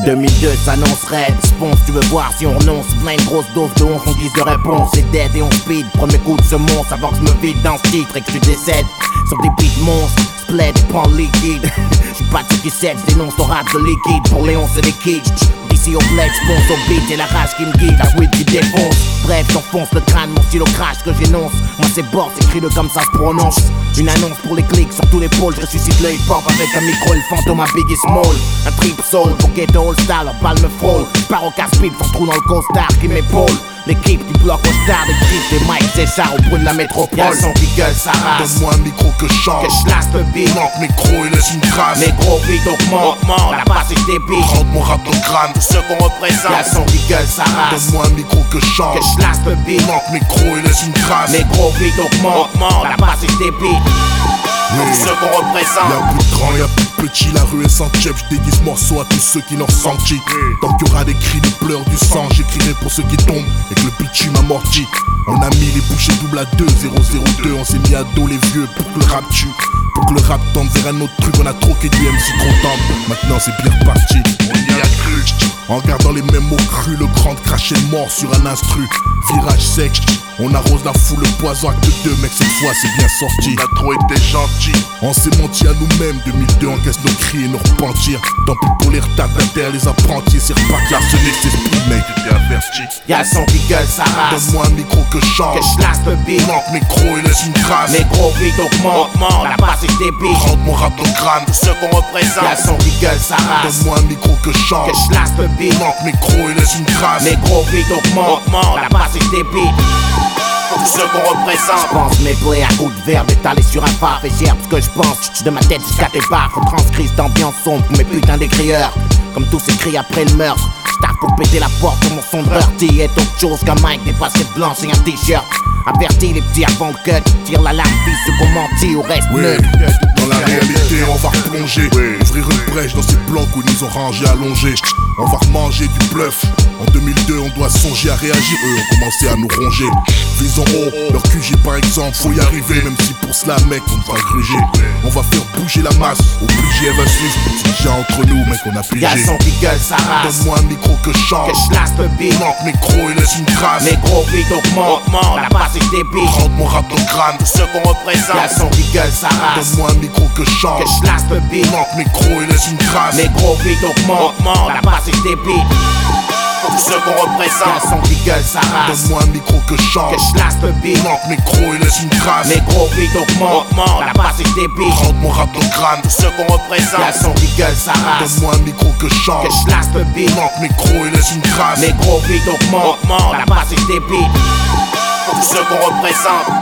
2002 s'annonce raide, sponge, tu veux voir si on renonce. Plein de grosses doses de 11 en guise de réponse. C'est dead et on speed, premier coup de semonce avant que je me vide dans ce titre et que tu décèdes. Sur des beats monstres, split, prends le liquide. J'suis pas de ceux qui cèdent, dénonce ton rap de liquide. Pour Léon c'est des kids. D'ici au bled, j'ponce au beat et la rage qui me guide, la weed qui défonce. Bref, j'enfonce le crâne, mon stylo crash que j'énonce. Moi c'est bord, écris-le comme ça se prononce. Une annonce pour les clics sur tous les pôles. Je ressuscite le hip-hop avec un micro et le fantôme à Biggie Small. Un trip soul pour ghetto all star, leur balle me frôle. J'pars au casse-pipe, sans trou dans le costard qui m'épaule. L'équipe du bloc au star, des clips, des mics, c'est ça au bruit de la métropole. Y'a le son qui gueule sa race. Donne-moi un micro que je chante. Que je lasse le beat. Manque micro et laisse une trace. Mes gros beats augmentent. La basse est débile. Rentre mon rap dans le crâne. Pour ceux qu'on représente. Y'a le son qui gueule sa race. Donne-moi un micro que je chante. Que je lasse le beat. Manque micro et laisse une trace. Mes gros beats augmentent. La basse est débile. Pour ceux qu'on représente. Y'a plus de grands, y'a plus de petits, la rue est sans chef. J'déguise morceau à tous ceux qui n'ont senti. Tant qu'il y aura des cris, des pleurs, du sang, j'écrirai pour ceux qui tombent et que le bitume amorti. On a mis les bouchées double à 2, 002. On s'est mis à dos les vieux pour que le rap tue. Pour que le rap tende vers un autre truc. On a troqué du MC trop tendre. Maintenant c'est bien reparti. On y a cru. En gardant les mêmes mots crus, le grand craché mort sur un instru. Virage sec, on arrose la foule, le poison acte 2, mec cette fois c'est bien sorti. On a trop été gentil. On s'est menti à nous-mêmes, 2002 encaisse nos cris et nos repentir. Tant pis pour les retardataires, les apprentis, c'est reparti. Arsenic c'est speed mec, t'étais averti. Y'a le son qui gueule sa race. Donne-moi un micro que je chante. Que je lasse le beat. Manque micro et laisse une trace. Mes gros beats augmentent. La basse est débile. Rentre mon rap dans le crâne. Pour ceux qu'on représente. Y'a le son qui gueule sa race. Donne-moi un micro que je chante. Que je lasse le beat. Manque micro et laisse une trace. Mes gros beats augmentent. La basse est débile. Pour ceux qu'on représente. J'pense mes plaies à coups de verbe étalés sur un phare. Et gère ce que j'pense de ma tête jusqu'à tes barres. Faut transcrire cette ambiance sombre pour mes putains d'écrieurs. Comme tous ces cris après le meurtre. J'taffe pour péter la porte sur mon son de heurty. Est autre chose qu'un mic dépassé de blanc, c'est un t-shirt. Avertis les petits avant le cut. Tire la lame, fils, ceux qu'on mentit ou reste neutre. Dans la réalité, on va replonger. Ouvrir une brèche dans ces blocs où ils nous ont rangés allongés. On va remanger du bluff. En 2002, on doit songer à réagir. Eux ont commencé à nous ronger. Visons haut, leur QG par exemple, faut y arriver. Même si pour cela, mec, on va gruger. On va faire bouger la masse. Obligé, elle va suivre. C'est déjà entre nous, mec, on a pigé. Y'a le son qui gueule sa race. Donne-moi un micro que je chante. Que je lasse le beat. Manque micro et laisse une trace. Mes gros beats augmentent. La basse est débile. Rentre mon rap dans le crâne. Pour ceux qu'on représente. Y'a le son qui gueule sa race. Donne-moi un micro que je chante. Que je lasse le beat. Manque micro et laisse une trace. Mes gros beats augmentent. La basse est débile. Pour ceux qu'on représente. Y'a le son qui gueule sa race. Donne-moi un micro que je chante. Que je lasse le beat. Manque micro et laisse une trace. Mes gros beats augmentent. La basse est débile. Rentre mon rap dans le crâne. Pour ceux qu'on représente. Y'a le son qui gueule sa race. Donne-moi un micro que je chante. Que je lasse le beat. Manque micro et laisse une trace. Mes gros beats augmentent. La basse est débile. Pour ceux qu'on représente.